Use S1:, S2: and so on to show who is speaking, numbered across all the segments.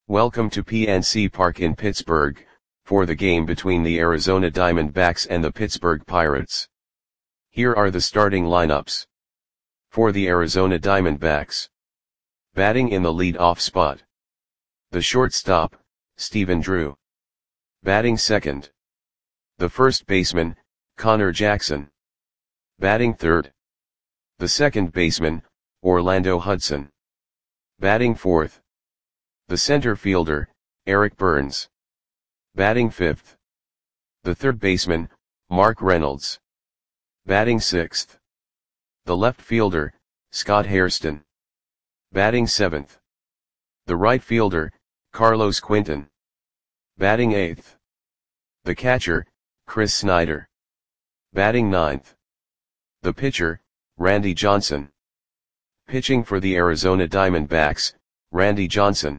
S1: Welcome to PNC Park in Pittsburgh, for the game between the Arizona Diamondbacks and the Pittsburgh Pirates. Here are the starting lineups. For the Arizona Diamondbacks. Batting in the lead-off spot. The shortstop, Stephen Drew. Batting second. The first baseman, Connor Jackson. Batting third. The second baseman, Orlando Hudson. Batting fourth. The center fielder, Eric Burns. Batting fifth. The third baseman, Mark Reynolds. Batting sixth. The left fielder, Scott Hairston. Batting seventh. The right fielder, Carlos Quinton. Batting eighth. The catcher, Chris Snyder. Batting ninth. The pitcher, Randy Johnson. Pitching for the Arizona Diamondbacks, Randy Johnson.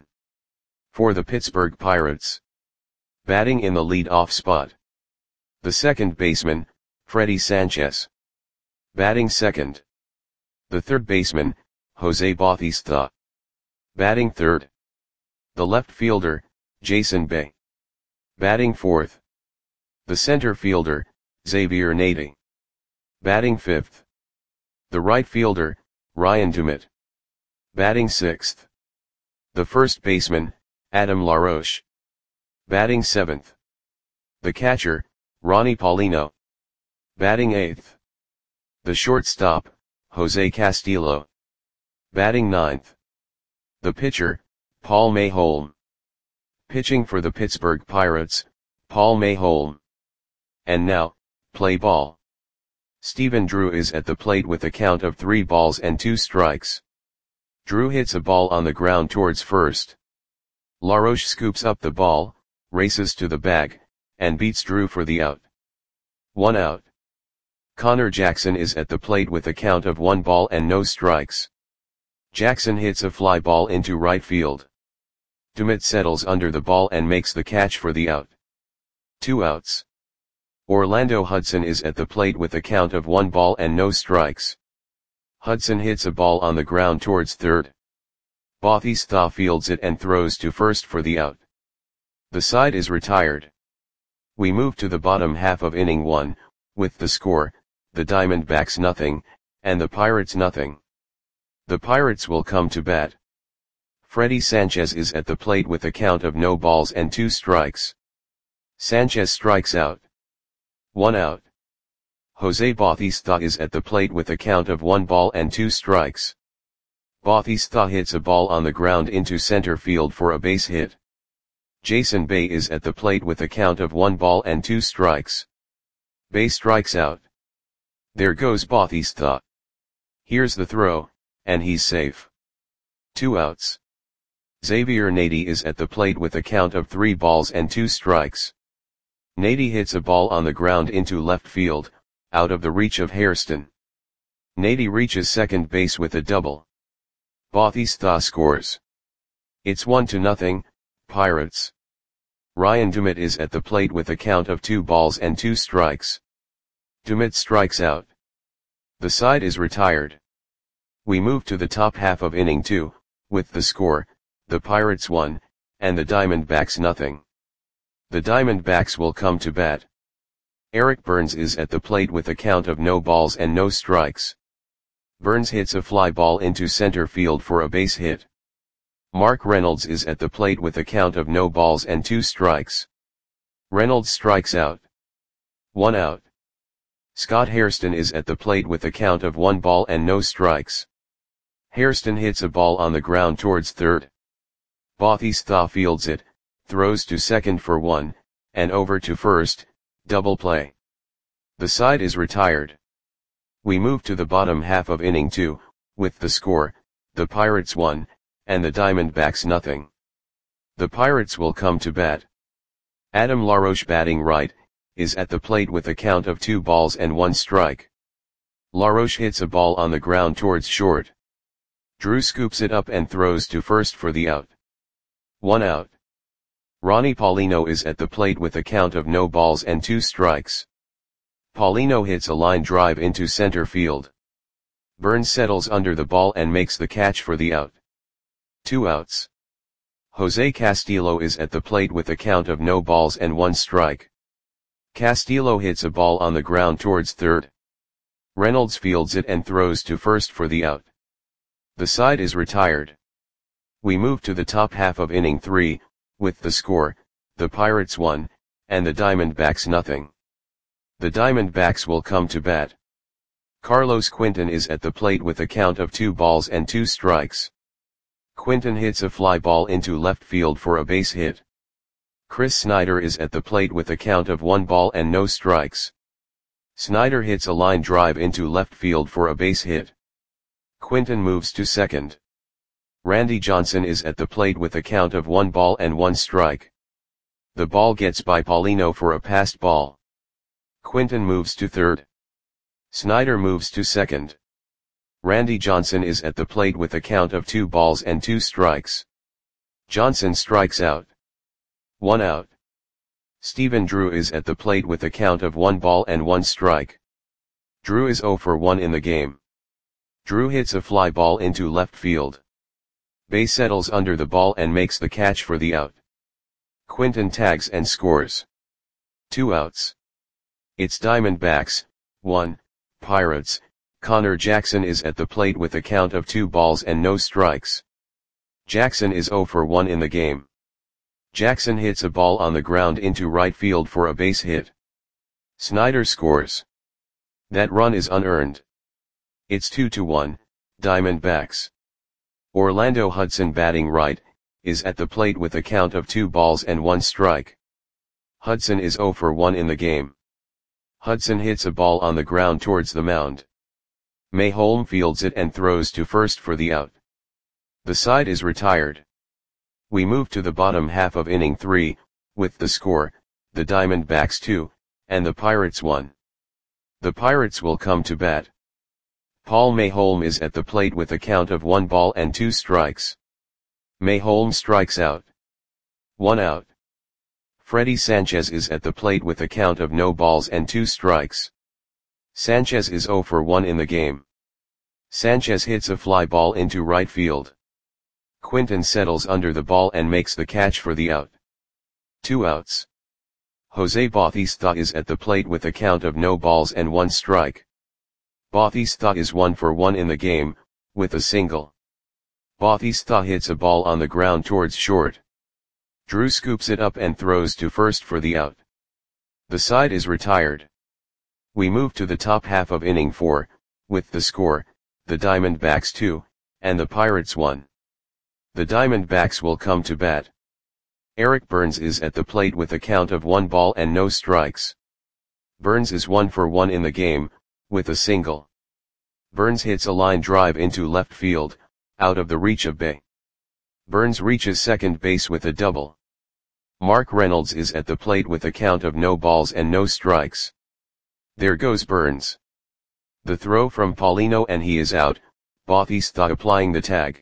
S1: For the Pittsburgh Pirates. Batting in the lead-off spot. The second baseman, Freddie Sanchez. Batting second. The third baseman, Jose Bautista. Batting third. The left fielder, Jason Bay. Batting fourth. The center fielder, Xavier Nady. Batting fifth. The right fielder, Ryan Dumit. Batting sixth. The first baseman, Adam LaRoche. Batting seventh. The catcher, Ronnie Paulino. Batting eighth. The shortstop, Jose Castillo. Batting ninth. The pitcher, Paul Mayholm. Pitching for the Pittsburgh Pirates, Paul Mayholm. And now, play ball. Stephen Drew is at the plate with a count of 3 balls and 2 strikes. Drew hits a ball on the ground towards first. LaRoche scoops up the ball, races to the bag, and beats Drew for the out. 1 out. Connor Jackson is at the plate with a count of 1 ball and no strikes. Jackson hits a fly ball into right field. Dumit settles under the ball and makes the catch for the out. 2 outs. Orlando Hudson is at the plate with a count of 1 ball and no strikes. Hudson hits a ball on the ground towards third. Bautista fields it and throws to first for the out. The side is retired. We move to the bottom half of inning 1, with the score, the Diamondbacks nothing, and the Pirates nothing. The Pirates will come to bat. Freddie Sanchez is at the plate with a count of no balls and 2 strikes. Sanchez strikes out. 1 out. Jose Bautista is at the plate with a count of 1 ball and 2 strikes. Bautista hits a ball on the ground into center field for a base hit. Jason Bay is at the plate with a count of 1 ball and 2 strikes. Bay strikes out. There goes Bautista. Here's the throw, and he's safe. 2 outs. Xavier Nady is at the plate with a count of 3 balls and 2 strikes. Nady hits a ball on the ground into left field, out of the reach of Hairston. Nady reaches second base with a double. Bautista scores. It's 1-0, Pirates. Ryan Dumit is at the plate with a count of 2 balls and 2 strikes. Dumit strikes out. The side is retired. We move to the top half of inning 2, with the score, the Pirates 1, and the Diamondbacks nothing. The Diamondbacks will come to bat. Eric Burns is at the plate with a count of no balls and no strikes. Burns hits a fly ball into center field for a base hit. Mark Reynolds is at the plate with a count of no balls and 2 strikes. Reynolds strikes out. 1 out. Scott Hairston is at the plate with a count of 1 ball and no strikes. Hairston hits a ball on the ground towards third. Bautista fields it, throws to second for 1, and over to first, double play. The side is retired. We move to the bottom half of inning 2, with the score, the Pirates 1, and the Diamondbacks nothing. The Pirates will come to bat. Adam LaRoche batting right, is at the plate with a count of 2 balls and 1 strike. LaRoche hits a ball on the ground towards short. Drew scoops it up and throws to first for the out. 1 out. Ronnie Paulino is at the plate with a count of no balls and 2 strikes. Paulino hits a line drive into center field. Burns settles under the ball and makes the catch for the out. 2 outs. Jose Castillo is at the plate with a count of no balls and 1 strike. Castillo hits a ball on the ground towards third. Reynolds fields it and throws to first for the out. The side is retired. We move to the top half of inning 3, with the score, the Pirates 1, and the Diamondbacks nothing. The Diamondbacks will come to bat. Carlos Quinton is at the plate with a count of 2 balls and 2 strikes. Quinton hits a fly ball into left field for a base hit. Chris Snyder is at the plate with a count of 1 ball and no strikes. Snyder hits a line drive into left field for a base hit. Quinton moves to second. Randy Johnson is at the plate with a count of 1 ball and 1 strike. The ball gets by Paulino for a passed ball. Quinton moves to third. Snyder moves to second. Randy Johnson is at the plate with a count of 2 balls and 2 strikes. Johnson strikes out. 1 out. Stephen Drew is at the plate with a count of 1 ball and 1 strike. Drew is 0 for 1 in the game. Drew hits a fly ball into left field. Bay settles under the ball and makes the catch for the out. Quinton tags and scores. 2 outs. It's Diamondbacks, 1, Pirates. Connor Jackson is at the plate with a count of 2 balls and no strikes. Jackson is 0 for 1 in the game. Jackson hits a ball on the ground into right field for a base hit. Snyder scores. That run is unearned. It's 2-1, Diamondbacks. Orlando Hudson batting right, is at the plate with a count of 2 balls and 1 strike. Hudson is 0 for 1 in the game. Hudson hits a ball on the ground towards the mound. Mayholm fields it and throws to first for the out. The side is retired. We move to the bottom half of inning 3, with the score, the Diamondbacks 2, and the Pirates 1. The Pirates will come to bat. Paul Mayholm is at the plate with a count of 1 ball and 2 strikes. Mayholm strikes out. 1 out. Freddie Sanchez is at the plate with a count of no balls and 2 strikes. Sanchez is 0 for 1 in the game. Sanchez hits a fly ball into right field. Quinton settles under the ball and makes the catch for the out. 2 outs. Jose Bautista is at the plate with a count of no balls and 1 strike. Bautista is 1 for 1 in the game, with a single. Bautista hits a ball on the ground towards short. Drew scoops it up and throws to first for the out. The side is retired. We move to the top half of inning 4, with the score, the Diamondbacks 2, and the Pirates 1. The Diamondbacks will come to bat. Eric Burns is at the plate with a count of 1 ball and no strikes. Burns is 1 for 1 in the game, with a single. Burns hits a line drive into left field, out of the reach of Bay. Burns reaches second base with a double. Mark Reynolds is at the plate with a count of no balls and no strikes. There goes Burns. The throw from Paulino and he is out, Bautista applying the tag.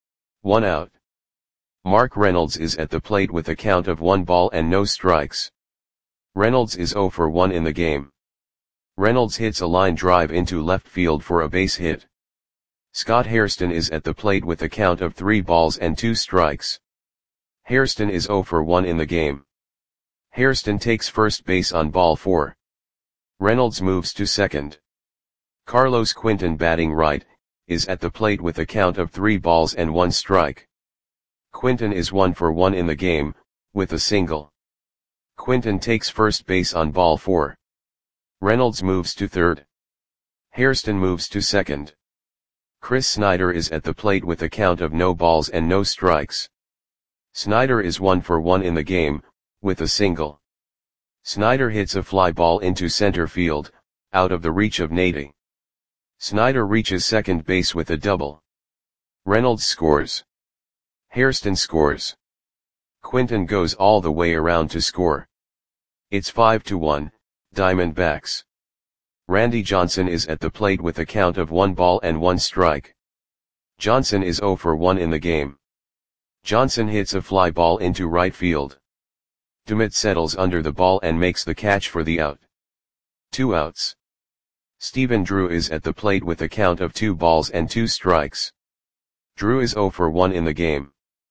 S1: 1 out. Mark Reynolds is at the plate with a count of 1 ball and no strikes. Reynolds is 0 for 1 in the game. Reynolds hits a line drive into left field for a base hit. Scott Hairston is at the plate with a count of 3 balls and 2 strikes. Hairston is 0 for 1 in the game. Hairston takes first base on ball 4. Reynolds moves to second. Carlos Quinton batting right, is at the plate with a count of 3 balls and 1 strike. Quinton is 1 for 1 in the game, with a single. Quinton takes first base on ball 4. Reynolds moves to third. Hairston moves to second. Chris Snyder is at the plate with a count of no balls and no strikes. Snyder is 1 for 1 in the game, with a single. Snyder hits a fly ball into center field, out of the reach of Nady. Snyder reaches second base with a double. Reynolds scores. Hairston scores. Quinton goes all the way around to score. It's 5-1, Diamondbacks. Randy Johnson is at the plate with a count of 1 ball and 1 strike. Johnson is 0 for 1 in the game. Johnson hits a fly ball into right field. Dumit settles under the ball and makes the catch for the out. 2 outs. Stephen Drew is at the plate with a count of 2 balls and 2 strikes. Drew is 0 for 1 in the game.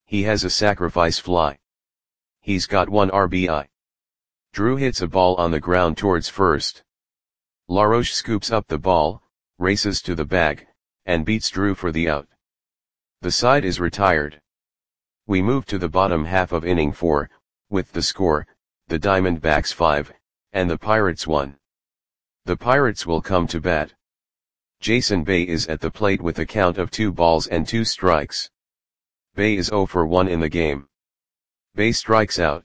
S1: He has a sacrifice fly. He's got 1 RBI. Drew hits a ball on the ground towards first. LaRoche scoops up the ball, races to the bag, and beats Drew for the out. The side is retired. We move to the bottom half of inning 4, with the score, the Diamondbacks 5, and the Pirates 1. The Pirates will come to bat. Jason Bay is at the plate with a count of 2 balls and 2 strikes. Bay is 0 for 1 in the game. Bay strikes out.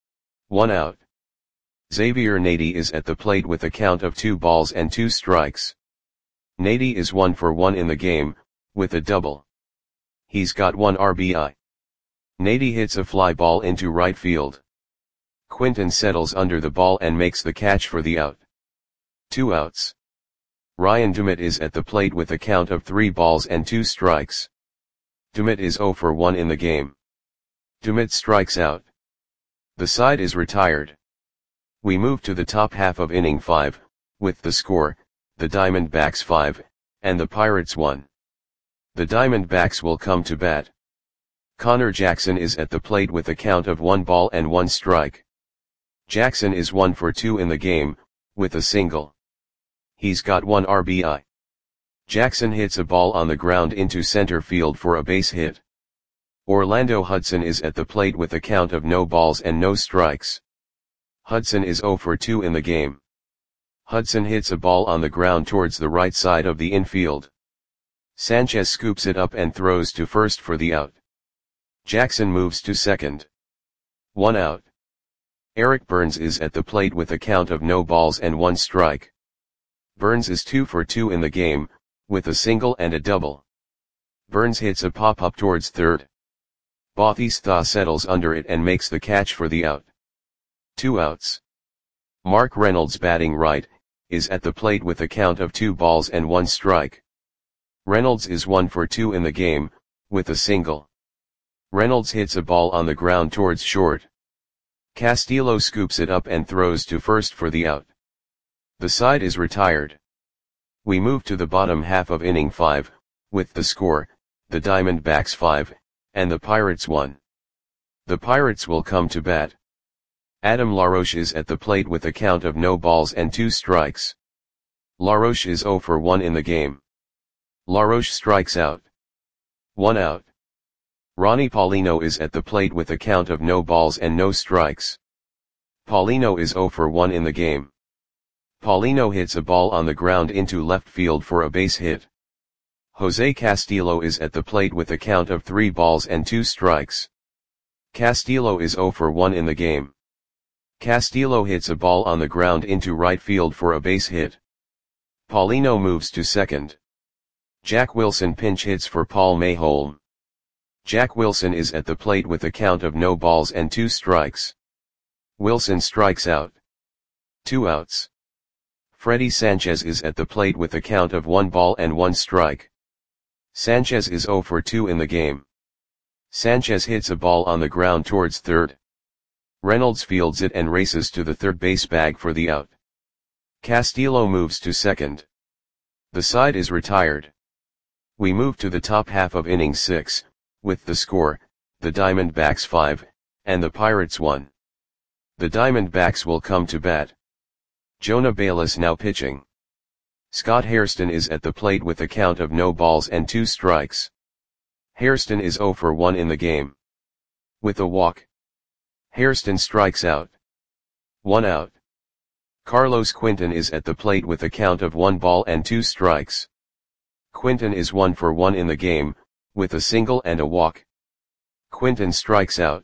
S1: 1 out. Xavier Nady is at the plate with a count of 2 balls and 2 strikes. Nady is 1 for 1 in the game, with a double. He's got 1 RBI. Nady hits a fly ball into right field. Quinton settles under the ball and makes the catch for the out. 2 outs. Ryan DeMott is at the plate with a count of 3 balls and 2 strikes. DeMott is 0 for 1 in the game. DeMott strikes out. The side is retired. We move to the top half of inning 5, with the score, the Diamondbacks 5, and the Pirates 1. The Diamondbacks will come to bat. Connor Jackson is at the plate with a count of 1 ball and 1 strike. Jackson is 1 for 2 in the game, with a single. He's got 1 RBI. Jackson hits a ball on the ground into center field for a base hit. Orlando Hudson is at the plate with a count of no balls and no strikes. Hudson is 0 for 2 in the game. Hudson hits a ball on the ground towards the right side of the infield. Sanchez scoops it up and throws to first for the out. Jackson moves to second. 1 out. Eric Burns is at the plate with a count of no balls and 1 strike. Burns is 2 for 2 in the game, with a single and a double. Burns hits a pop-up towards third. Bautista settles under it and makes the catch for the out. 2 outs. Mark Reynolds, batting right, is at the plate with a count of 2 balls and 1 strike. Reynolds is 1 for 2 in the game, with a single. Reynolds hits a ball on the ground towards short. Castillo scoops it up and throws to first for the out. The side is retired. We move to the bottom half of inning 5, with the score, the Diamondbacks 5, and the Pirates 1. The Pirates will come to bat. Adam LaRoche is at the plate with a count of no balls and 2 strikes. LaRoche is 0 for 1 in the game. LaRoche strikes out. 1 out. Ronnie Paulino is at the plate with a count of no balls and no strikes. Paulino is 0 for 1 in the game. Paulino hits a ball on the ground into left field for a base hit. Jose Castillo is at the plate with a count of 3 balls and 2 strikes. Castillo is 0 for 1 in the game. Castillo hits a ball on the ground into right field for a base hit. Paulino moves to second. Jack Wilson pinch hits for Paul Mayholm. Jack Wilson is at the plate with a count of no balls and 2 strikes. Wilson strikes out. 2 outs. Freddie Sanchez is at the plate with a count of 1 ball and 1 strike. Sanchez is 0 for 2 in the game. Sanchez hits a ball on the ground towards third. Reynolds fields it and races to the third base bag for the out. Castillo moves to second. The side is retired. We move to the top half of inning 6, with the score, the Diamondbacks 5, and the Pirates 1. The Diamondbacks will come to bat. Jonah Bayless now pitching. Scott Hairston is at the plate with a count of no balls and 2 strikes. Hairston is 0 for 1 in the game. With a walk. Hairston strikes out. 1 out. Carlos Quinton is at the plate with a count of 1 ball and 2 strikes. Quinton is 1 for 1 in the game, with a single and a walk. Quinton strikes out.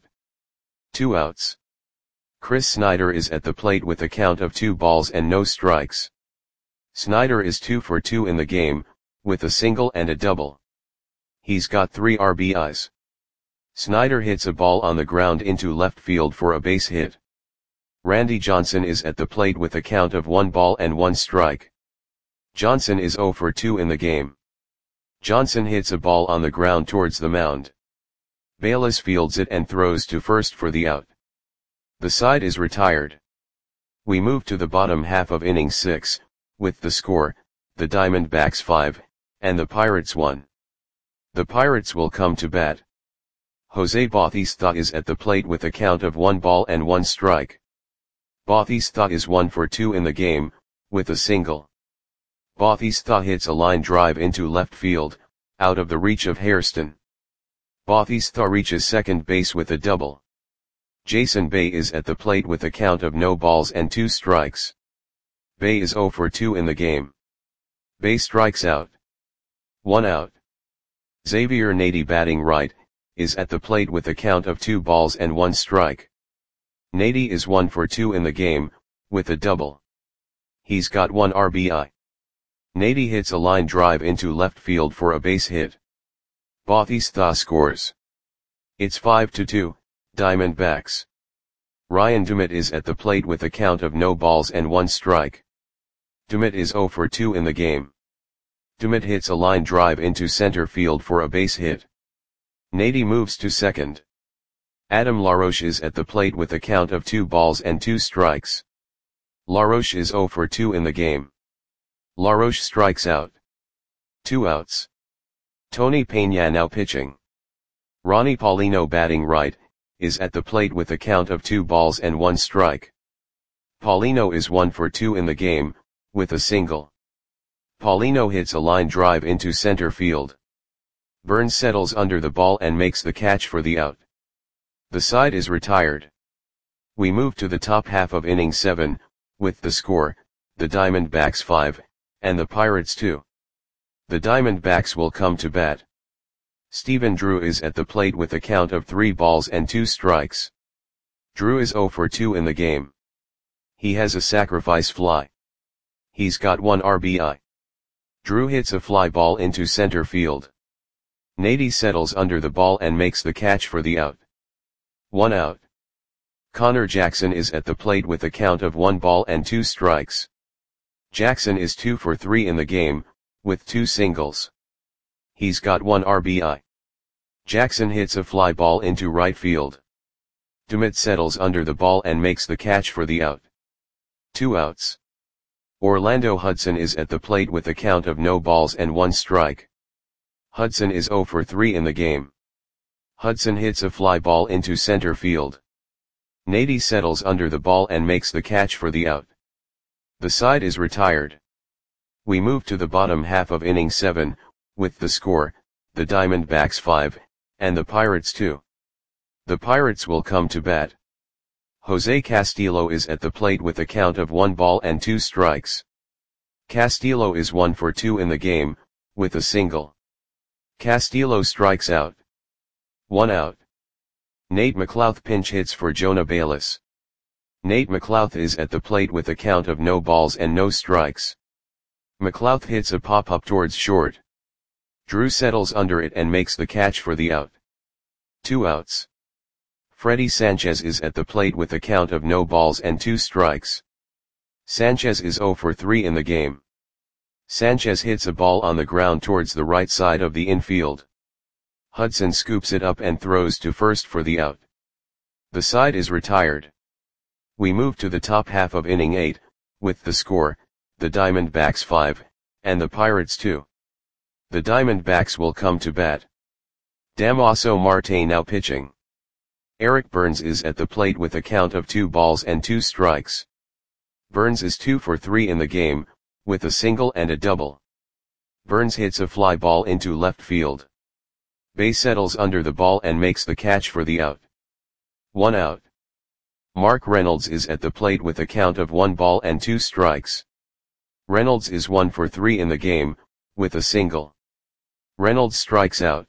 S1: 2 outs. Chris Snyder is at the plate with a count of 2 balls and no strikes. Snyder is 2 for 2 in the game, with a single and a double. He's got 3 RBIs. Snyder hits a ball on the ground into left field for a base hit. Randy Johnson is at the plate with a count of 1 ball and 1 strike. Johnson is 0 for 2 in the game. Johnson hits a ball on the ground towards the mound. Bayless fields it and throws to first for the out. The side is retired. We move to the bottom half of inning 6, with the score, the Diamondbacks 5, and the Pirates 1. The Pirates will come to bat. Jose Bautista is at the plate with a count of 1 ball and 1 strike. Bautista is 1 for 2 in the game, with a single. Bautista hits a line drive into left field, out of the reach of Hairston. Bautista reaches second base with a double. Jason Bay is at the plate with a count of no balls and 2 strikes. Bay is 0 for 2 in the game. Bay strikes out. 1 out. Xavier Nady, batting right, is at the plate with a count of 2 balls and 1 strike. Nady is 1 for 2 in the game, with a double. He's got 1 RBI. Nady hits a line drive into left field for a base hit. Bautista scores. It's 5-2, Diamondbacks. Ryan Dumit is at the plate with a count of no balls and 1 strike. Dumit is 0 for 2 in the game. Dumit hits a line drive into center field for a base hit. Nady moves to second. Adam LaRoche is at the plate with a count of 2 balls and 2 strikes. LaRoche is 0 for 2 in the game. LaRoche strikes out. 2 outs. Tony Peña now pitching. Ronnie Paulino, batting right, is at the plate with a count of 2 balls and 1 strike. Paulino is 1 for 2 in the game, with a single. Paulino hits a line drive into center field. Burns settles under the ball and makes the catch for the out. The side is retired. We move to the top half of inning 7, with the score, the Diamondbacks 5, and the Pirates 2. The Diamondbacks will come to bat. Stephen Drew is at the plate with a count of 3 balls and 2 strikes. Drew is 0 for 2 in the game. He has a sacrifice fly. He's got 1 RBI. Drew hits a fly ball into center field. Nady settles under the ball and makes the catch for the out. 1 out. Connor Jackson is at the plate with a count of 1 ball and 2 strikes. Jackson is 2 for 3 in the game, with 2 singles. He's got 1 RBI. Jackson hits a fly ball into right field. Dumit settles under the ball and makes the catch for the out. 2 outs. Orlando Hudson is at the plate with a count of no balls and 1 strike. Hudson is 0 for 3 in the game. Hudson hits a fly ball into center field. Nady settles under the ball and makes the catch for the out. The side is retired. We move to the bottom half of inning 7, with the score, the Diamondbacks 5, and the Pirates 2. The Pirates will come to bat. Jose Castillo is at the plate with a count of 1 ball and 2 strikes. Castillo is 1 for 2 in the game, with a single. Castillo strikes out. 1 out. Nate McLouth pinch hits for Jonah Bayless. Nate McLouth is at the plate with a count of no balls and no strikes. McLouth hits a pop-up towards short. Drew settles under it and makes the catch for the out. 2 outs. Freddie Sanchez is at the plate with a count of no balls and 2 strikes. Sanchez is 0 for 3 in the game. Sanchez hits a ball on the ground towards the right side of the infield. Hudson scoops it up and throws to first for the out. The side is retired. We move to the top half of inning 8, with the score, the Diamondbacks 5, and the Pirates 2. The Diamondbacks will come to bat. Damaso Marte now pitching. Eric Burns is at the plate with a count of 2 balls and 2 strikes. Burns is 2 for 3 in the game, with a single and a double. Burns hits a fly ball into left field. Bay settles under the ball and makes the catch for the out. 1 out. Mark Reynolds is at the plate with a count of 1 ball and 2 strikes. Reynolds is 1 for 3 in the game, with a single. Reynolds strikes out.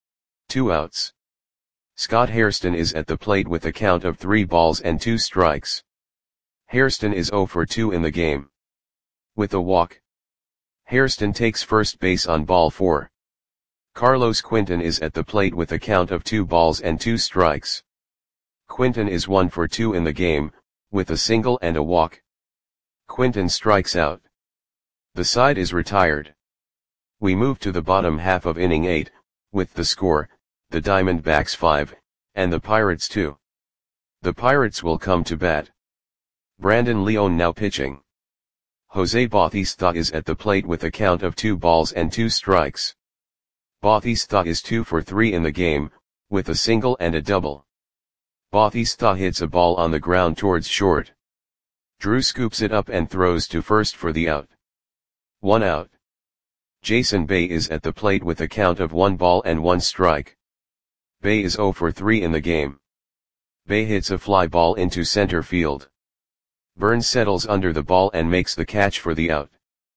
S1: 2 outs. Scott Hairston is at the plate with a count of 3 balls and 2 strikes. Hairston is 0 for 2 in the game. With a walk. Hairston takes first base on ball 4. Carlos Quinton is at the plate with a count of 2 balls and 2 strikes. Quinton is 1 for 2 in the game, with a single and a walk. Quinton strikes out. The side is retired. We move to the bottom half of inning 8, with the score, the Diamondbacks 5, and the Pirates 2. The Pirates will come to bat. Brandon Leone now pitching. Jose Bautista is at the plate with a count of 2 balls and 2 strikes. Bautista is 2 for 3 in the game, with a single and a double. Bautista hits a ball on the ground towards short. Drew scoops it up and throws to first for the out. 1 out. Jason Bay is at the plate with a count of 1 ball and 1 strike. Bay is 0 for 3 in the game. Bay hits a fly ball into center field. Burns settles under the ball and makes the catch for the out.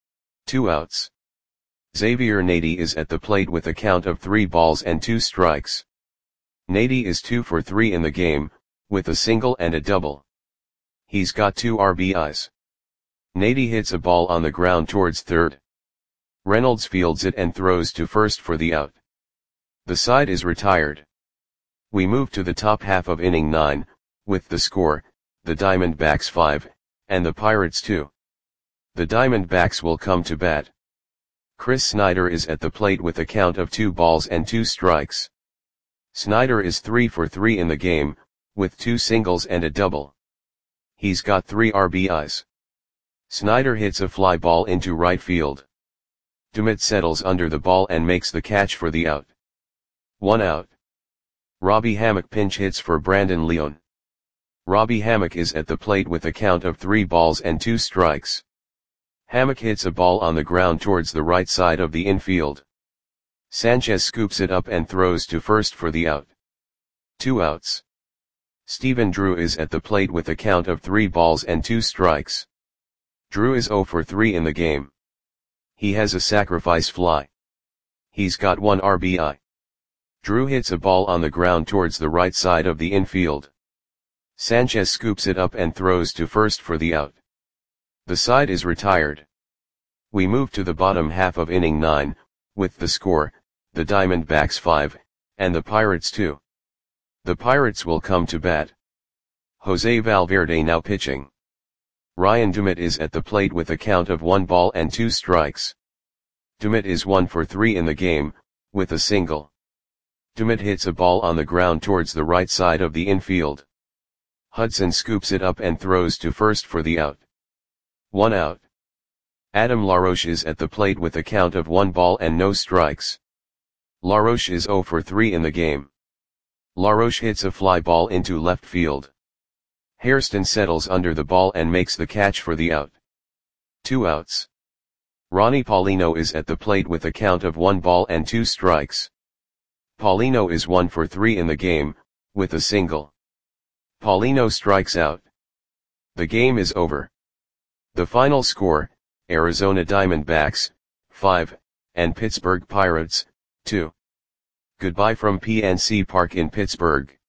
S1: 2 outs. Xavier Nady is at the plate with a count of 3 balls and 2 strikes. Nady is 2 for 3 in the game, with a single and a double. He's got 2 RBIs. Nady hits a ball on the ground towards third. Reynolds fields it and throws to first for the out. The side is retired. We move to the top half of inning 9, with the score, the Diamondbacks 5, and the Pirates 2. The Diamondbacks will come to bat. Chris Snyder is at the plate with a count of 2 balls and 2 strikes. Snyder is 3 for 3 in the game, with 2 singles and a double. He's got 3 RBIs. Snyder hits a fly ball into right field. Dummett settles under the ball and makes the catch for the out. 1 out. Robbie Hammock pinch hits for Brandon Leone. Robbie Hammock is at the plate with a count of 3 balls and 2 strikes. Hammock hits a ball on the ground towards the right side of the infield. Sanchez scoops it up and throws to first for the out. 2 outs. Stephen Drew is at the plate with a count of 3 balls and 2 strikes. Drew is 0 for 3 in the game. He has a sacrifice fly. He's got 1 RBI. Drew hits a ball on the ground towards the right side of the infield. Sanchez scoops it up and throws to first for the out. The side is retired. We move to the bottom half of inning 9, with the score, the Diamondbacks 5, and the Pirates 2. The Pirates will come to bat. Jose Valverde now pitching. Ryan Dummett is at the plate with a count of 1 ball and 2 strikes. Dummett is 1 for 3 in the game, with a single. Dummett hits a ball on the ground towards the right side of the infield. Hudson scoops it up and throws to first for the out. 1 out. Adam LaRoche is at the plate with a count of 1 ball and no strikes. LaRoche is 0 for 3 in the game. LaRoche hits a fly ball into left field. Hairston settles under the ball and makes the catch for the out. 2 outs. Ronnie Paulino is at the plate with a count of 1 ball and 2 strikes. Paulino is 1 for 3 in the game, with a single. Paulino strikes out. The game is over. The final score, Arizona Diamondbacks, 5, and Pittsburgh Pirates, 2. Goodbye from PNC Park in Pittsburgh.